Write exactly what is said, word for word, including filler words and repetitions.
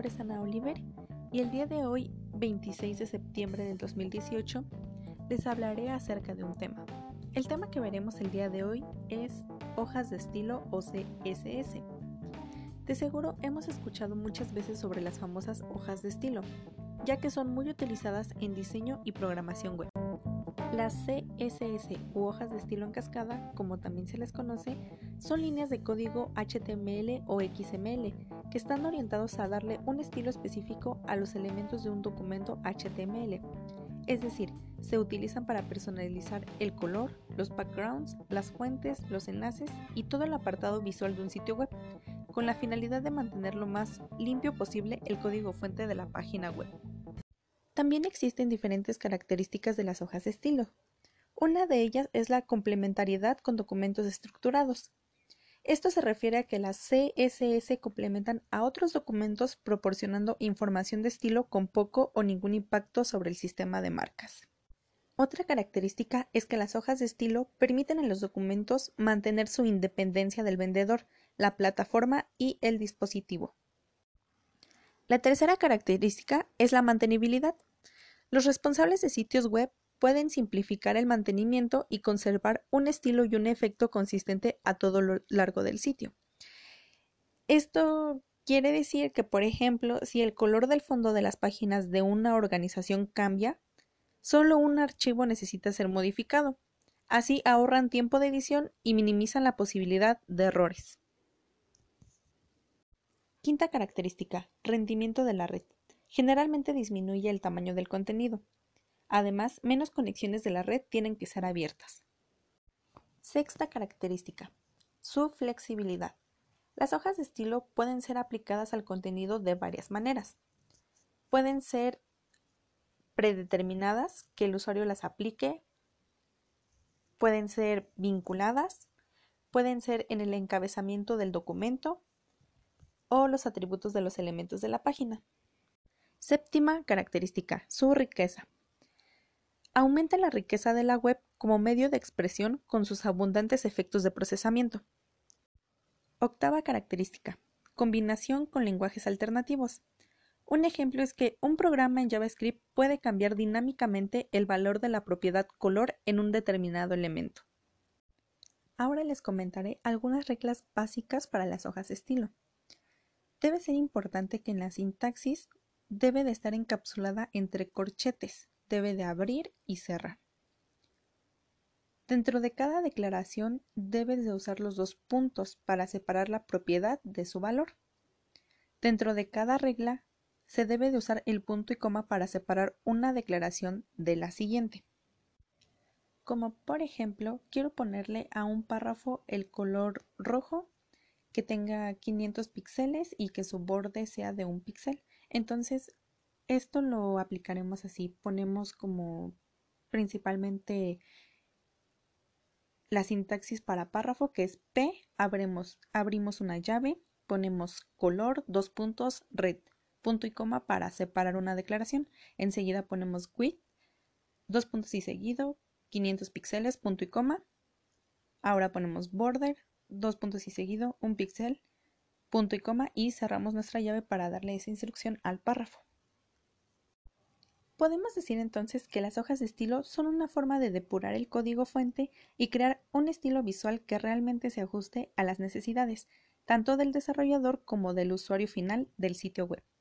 es Ana Oliver y el día de hoy, veintiséis de septiembre del dos mil dieciocho, les hablaré acerca de un tema. El tema que veremos el día de hoy es hojas de estilo o C S S. De seguro hemos escuchado muchas veces sobre las famosas hojas de estilo, ya que son muy utilizadas en diseño y programación web. Las C S S u hojas de estilo en cascada, como también se les conoce, son líneas de código H T M L o X M L que están orientados a darle un estilo específico a los elementos de un documento H T M L. Es decir, se utilizan para personalizar el color, los backgrounds, las fuentes, los enlaces y todo el apartado visual de un sitio web, con la finalidad de mantener lo más limpio posible el código fuente de la página web. También existen diferentes características de las hojas de estilo. Una de ellas es la complementariedad con documentos estructurados. Esto se refiere a que las C S S complementan a otros documentos proporcionando información de estilo con poco o ningún impacto sobre el sistema de marcas. Otra característica es que las hojas de estilo permiten a los documentos mantener su independencia del vendedor, la plataforma y el dispositivo. La tercera característica es la mantenibilidad. Los responsables de sitios web pueden simplificar el mantenimiento y conservar un estilo y un efecto consistente a todo lo largo del sitio. Esto quiere decir que, por ejemplo, si el color del fondo de las páginas de una organización cambia, solo un archivo necesita ser modificado. Así ahorran tiempo de edición y minimizan la posibilidad de errores. Quinta característica: rendimiento de la red. Generalmente disminuye el tamaño del contenido. Además, menos conexiones de la red tienen que ser abiertas. Sexta característica: su flexibilidad. Las hojas de estilo pueden ser aplicadas al contenido de varias maneras. Pueden ser predeterminadas, que el usuario las aplique. Pueden ser vinculadas. Pueden ser en el encabezamiento del documento o los atributos de los elementos de la página. Séptima característica: su riqueza. Aumenta la riqueza de la web como medio de expresión con sus abundantes efectos de procesamiento. Octava característica: combinación con lenguajes alternativos. Un ejemplo es que un programa en JavaScript puede cambiar dinámicamente el valor de la propiedad color en un determinado elemento. Ahora les comentaré algunas reglas básicas para las hojas de estilo. Debe ser importante que en la sintaxis debe de estar encapsulada entre corchetes, debe de abrir y cerrar. Dentro de cada declaración debes de usar los dos puntos para separar la propiedad de su valor. Dentro de cada regla se debe de usar el punto y coma para separar una declaración de la siguiente. Como por ejemplo, quiero ponerle a un párrafo el color rojo que tenga quinientos píxeles y que su borde sea de un píxel. Entonces, esto lo aplicaremos así. Ponemos como principalmente la sintaxis para párrafo, que es P, abrimos, abrimos una llave, ponemos color, dos puntos, red, punto y coma para separar una declaración. Enseguida ponemos width, dos puntos y seguido, quinientos píxeles, punto y coma. Ahora ponemos border, dos puntos y seguido, un píxel, punto y coma, y cerramos nuestra llave para darle esa instrucción al párrafo. Podemos decir entonces que las hojas de estilo son una forma de depurar el código fuente y crear un estilo visual que realmente se ajuste a las necesidades, tanto del desarrollador como del usuario final del sitio web.